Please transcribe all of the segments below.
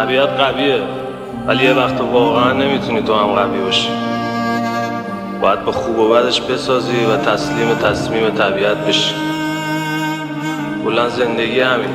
طبیعت قویه ولی یه وقت واقعا نمیتونی تو هم قوی باشی. باید با خوب و بدش بسازی و تسلیم تصمیم طبیعت بشی. کلا زندگی همین.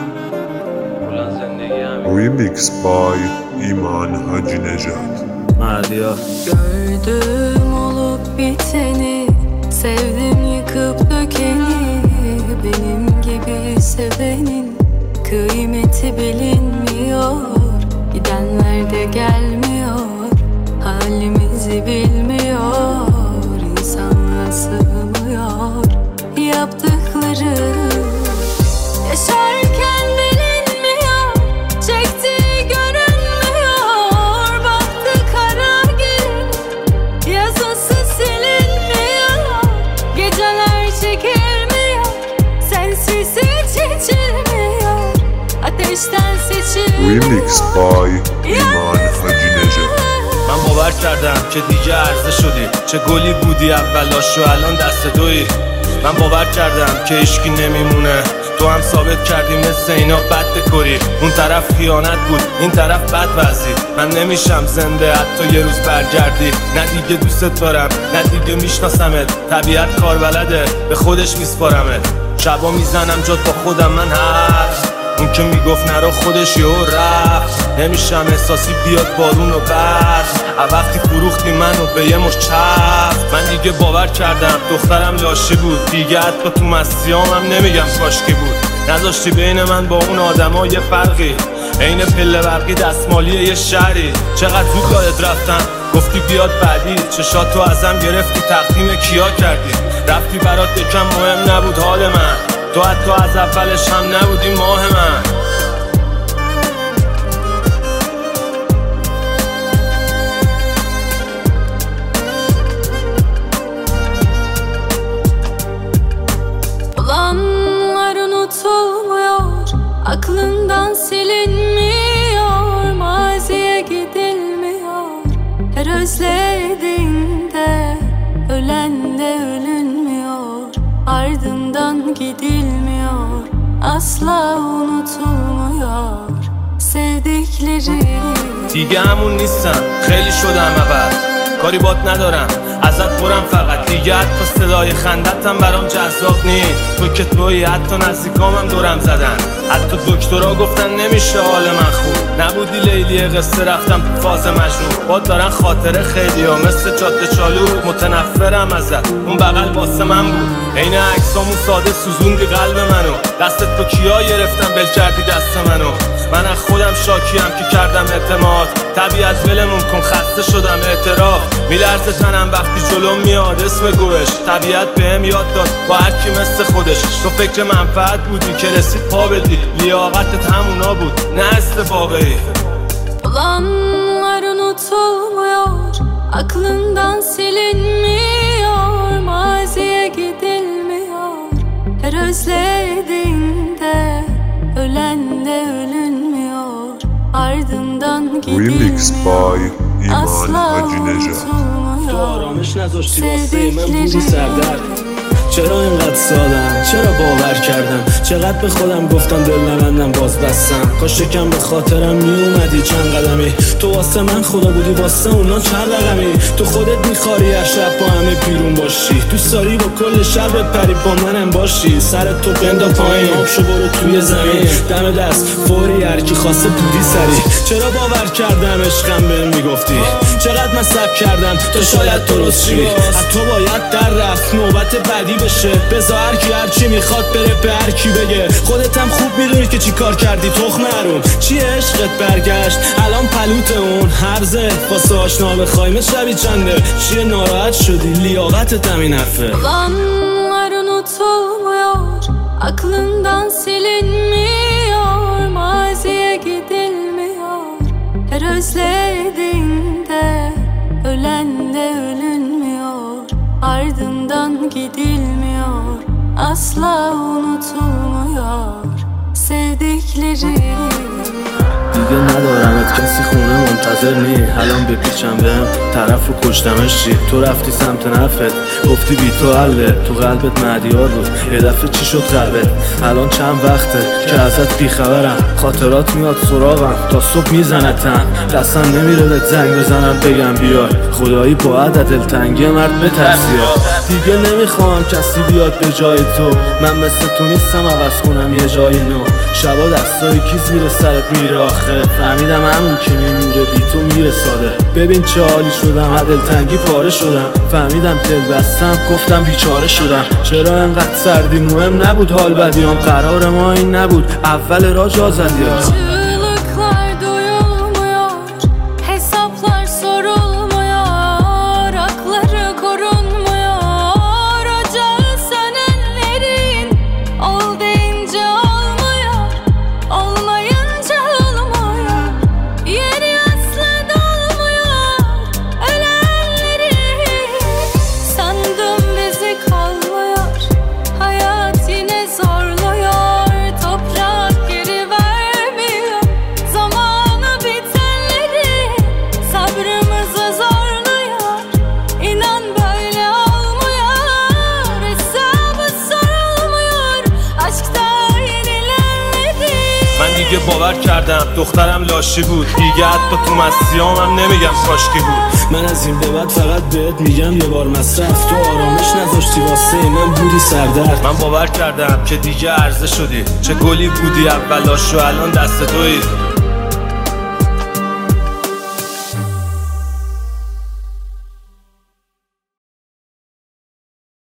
Remix by İman Hacı Necat. Mardiyar. Gördüm olup biteni, sevdim yıkıp dökeni. Benim gibi sevenin kıymeti bilinmiyor. Gidenler de gelmiyor, halimizi bilmiyor. İnsanlığa sığmıyor yaptıkları. Yaşarken bilinmiyor, çektiği görünmüyor. Baktı kara gün, yazısı silinmiyor. Geceler çekilmiyor, sensiz hiç içilmiyor. Ateşten seçilmiyor. Remix by İman Hacı Necat. من باور کردم که دیگه عرضه شدی، چه گلی بودی اولاش و الان دست دویی. من باور کردم که عشقی نمیمونه، تو هم ثابت کردی مثل اینا بد بکری. اون طرف خیانت بود، این طرف بد وزید. من نمیشم زنده حتی یه روز برگردی. نه دیگه دوست دارم، نه دیگه میشناسمت. طبیعت کار بلده، به خودش میسپارمت. شبا میزنم جات با خودم من هست. اون که میگفت نرو خودش یهو رفت. نمیشم احساسی بیاد بارون و برف. وقتی فروختی منو به یه مش چفت. من دیگه باور کردم دخترم لاشی بود. دیگه حتی تو مسیامم نمیگم کاشکی بود. نذاشتی بین من با اون آدما یه فرقی، عین پله برقی دستمالی یه شهری. چقدر زود یاد رفتم، گفتی بیاد بعدی. چشاتو ازم گرفتی، تقدیم کیا کردی. رفتی برات یکم مهم نبود حال من، تو حتی از اولش هم نبودی ماه من. Olanlar unutulmuyor, aklından silinmiyor. Maziye gidilmiyor, her özlediğinde. Ölen de ölünmüyor, ardından gidilmiyor. Asla unutulmuyor sevdikleri. دیگه همون نیستم، خیلی شدم عوض. کاری بات ندارم، ازت برم فقط. دیگه حتی صدای خندتم برام جذاب نیست. تو که تویی، حتی نزدیکامم دورم زدن. حتی دکترها گفتن نمیشه حال من خوب. نبودی لیلی قصه، رفتم تو فاز مجنون. بات دارن خاطره خیلی ها مثل جاده چالو. متنفرم ازت، اون بغل واسه من بود. عین عکسامون ساده سوزوندی قلب منو. دستت تو کیا گرفتم بل کردی دست منو. من از خودم شاکیم که کردم اعتماد. طبیعت ولمون کن، خسته شدم اعتراف. میلرزه تنم وقتی جلوم میاد اسم گوش. طبیعت بهم یاد داد با هر کی مثل خودش. تو فکر منفعت بودی که رسید پا بدی. لیاقتت همونا بود نه استفاقه‌ای. Olanlar unutulmuyor, aklından silinmiyor. Maziye gidilmiyor, her özlediğinde. Ölen de ölünmüyor, ardından Remix gidilmiyor. by İman Asla Hacı Necat. تو unutulmuyor آرامش نذاشتی واسه من بودی sevdikleri. سردرد. چرا اینقدر سادم، چرا باور کردم، چقدر به خودم گفتم دل نبندم باز بستم. کاش یکم به خاطرم میومدی چند قدمی. تو واسه من خدا بودی، واسه اونا چند رقمی. تو خودت میخواری هر شب با همه بیرون باشی. دوست داری با کل شهر بپری با منم باشی. سرت تو بندا پایین، آب شو برو توی زمین. دم دست فوری هر کی خواسته بودی سری. چرا باور کردم عشقم بهم میگفتی. چقدر من صبر کردم تا شاید درست شی. از تو باید در رفت نوبت بعدی بشه. بذار هر کی هر چی میخواد بره به هر کی بگه. خودت هم خوب میدونی که چی کار کردی تخم نرون. چیه عشقت برگشت الان پلوت اون هرزه. واسه آشنا بخوایم شبی چنده. چیه ناراحت شدی، لیاقتت همین حرفه. Olanlar unutulmuyor, aklından silinmiyor. Maziye gidilmiyor, her özlediğinde. Ölen de ölünmüyor, ardından gidilmiyor. Asla unutulmuyor sevdikleri. دیگه ندارمت، کسی خونه منتظر نی. الان بپیچم بهم طرف رو کشتمش چی؟ تو رفتی سمت نفت، گفتی بی تو حله، تو قلبت مهدیار بود، یه دفعه چی شد قلبت؟ الان چند وقته که ازت بیخبرم، خاطرات میاد سراغم تا صبح میزنتم، دستم نمیره بهت زنگ بزنم بگم بیار، خدایی باید دلتنگی مرد بترسی. دیگه نمیخوام کسی بیاد به جای تو، من مثل تو نیستم عوض کنم یه جای نو. شبا دستای کیز میره سرت میره آخه، فهمیدم همون که میمیره بی تو میره ساده. ببین چه حالی شدم، دلتنگی پاره شدم، فهمیدم دل بستم گفتم بیچاره شدم. چرا انقدر سردی؟ مهم نبود حال بدیام، قرار ما این نبود اول را جا زدی. Çığlıklar duyulmuyor, hesaplar sorulmuyor, hakları korunmuyor. Ocağı sönenlerin ol deyince olmuyor, olmayınca olmuyor. Yeri asla dolmuyor ölenlerin. Sandım bizi kalmıyor, hayat yine zorluyor. Toprak geri vermiyor zamanı bitenleri, sabrımızı zorluyor. İnan böyle olmuyor, hesabı sorulmuyor, aşkta yenilenmedi. من دیگه باور کردم دخترم لاشی بود، دیگه حتی تو مسیامم نمیگم کاشکی بود. من از این به بعد فقط بهت میگم یه بار مصرف، تو آرامش نذاشتی واسه من بودی سردرد. من باور کردم که دیگه عرضه شدی، چه گلی بودی اولاشو الان دست تویی.